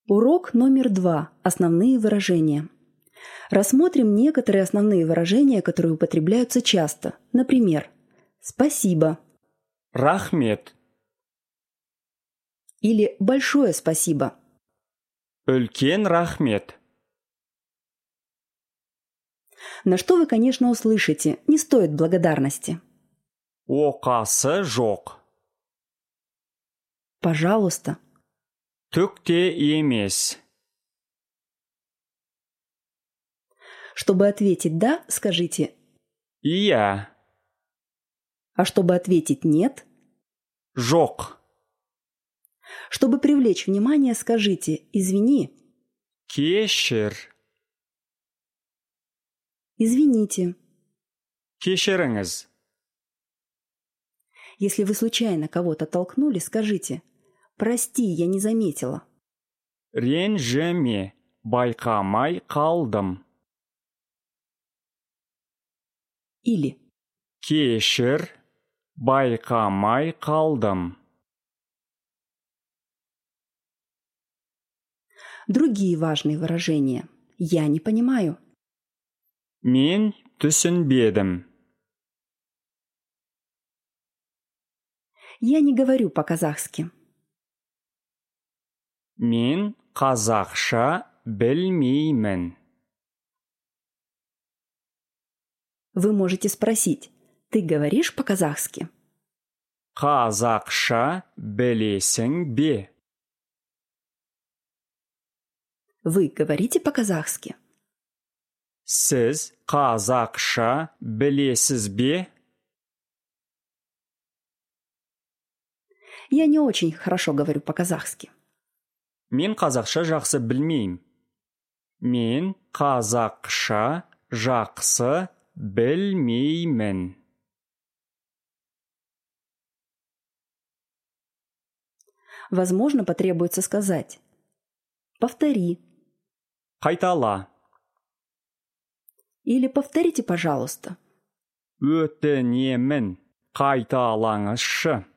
Урок номер 2. Основные выражения. Рассмотрим некоторые основные выражения, которые употребляются часто. Например, «спасибо» Рахмет. или «большое спасибо». Үлкен рахмет. На что вы, конечно, услышите «не стоит благодарности». Оқасы жоқ. «Пожалуйста». Түк те емес. Чтобы ответить «да», скажите Иә. а чтобы ответить «нет», Жоқ. чтобы привлечь внимание, скажите «извини», Кешір. «извините». Кешіріңіз. Если вы случайно кого-то толкнули, скажите «прости, я не заметила». Ренжіме, байқамай қалдым. Или Кешір, байқамай қалдым. другие важные выражения. «Я не понимаю». Мен түсінбедім. «Я не говорю по-казахски». Мен қазақша білмеймін. Вы можете спросить «ты говоришь по-казахски?» Қазақша білесің бе? Вы говорите по-казахски? Сіз қазақша білесіз бе? Я не очень хорошо говорю по-казахски. Мен қазақша жақсы білмеймін. Мен қазақша жақсы білмеймін. Возможно, потребуется сказать «повтори» Қайтала. или «повторите, пожалуйста». Өтінемін. Қайталаңызшы.